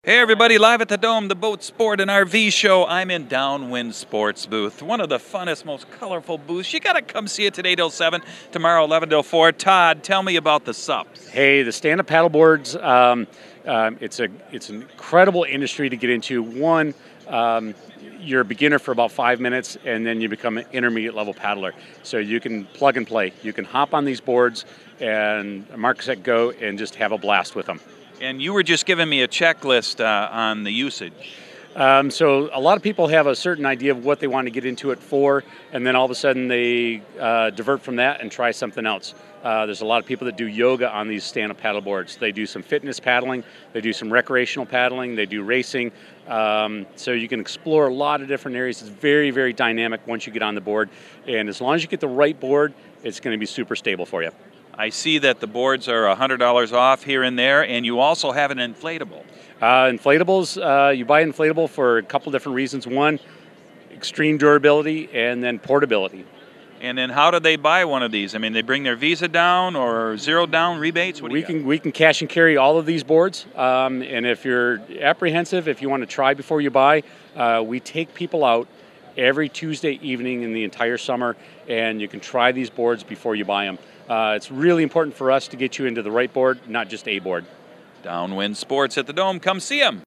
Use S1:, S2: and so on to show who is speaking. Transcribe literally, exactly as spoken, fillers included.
S1: Hey everybody, live at the Dome, the Boat Sport and R V show. I'm in Downwind Sports booth, one of the funnest, most colorful booths. You gotta come see it today till seven, tomorrow eleven till four. Todd, tell me about the S U Ps.
S2: Hey, the stand-up paddleboards, um, um, it's a it's an incredible industry to get into. One, um, you're a beginner for about five minutes, and then you become an intermediate level paddler. So you can plug and play. You can hop on these boards and mark, set, go, and just have a blast with them.
S1: And you were just giving me a checklist uh, on the usage.
S2: Um, so a lot of people have a certain idea of what they want to get into it for, and then all of a sudden they uh, divert from that and try something else. Uh, there's a lot of people that do yoga on these stand-up paddle boards. They do some fitness paddling, they do some recreational paddling, they do racing. Um, so you can explore a lot of different areas. It's very, very dynamic once you get on the board, and as long as you get the right board, it's going to be super stable for you.
S1: I see that the boards are one hundred dollars off here and there, and you also have an inflatable.
S2: Uh, inflatables, uh, you buy an inflatable for a couple different reasons. One, extreme durability, and then portability.
S1: And then how do they buy one of these? I mean, they bring their Visa down or zero down rebates? What do
S2: we
S1: you
S2: can
S1: got?
S2: we can cash and carry all of these boards. Um, and if you're apprehensive, if you want to try before you buy, uh, we take people out every Tuesday evening in the entire summer, and you can try these boards before you buy them. Uh, it's really important for us to get you into the right board, not just a board.
S1: Downwind Sports at the Dome. Come see them.